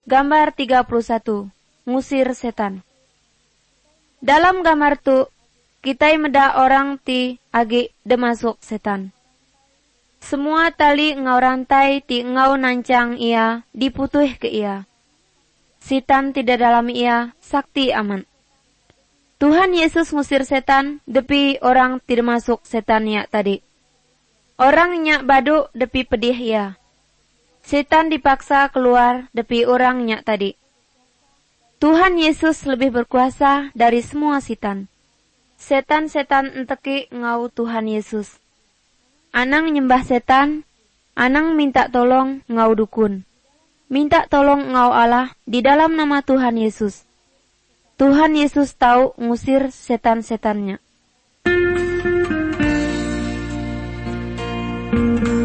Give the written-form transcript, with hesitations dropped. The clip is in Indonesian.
Gambar 31. Ngusir setan. Dalam gambar tu, kita meda orang ti agi demasuk setan. Semua tali ngau rantai ti ngau nancang ia diputuh ke ia. Setan tidak dalam ia sakti aman. Tuhan Yesus ngusir setan depi orang tidak masuk setan ya tadi. Orang nyak badu depi pedih ia. Setan dipaksa keluar depi orang nyak tadi. Tuhan Yesus lebih berkuasa dari semua setan. Setan-setan enteki ngau Tuhan Yesus. Anang nyembah setan, anang minta tolong ngau dukun. Minta tolong ngau Allah di dalam nama Tuhan Yesus. Tuhan Yesus tahu ngusir setan-setannya.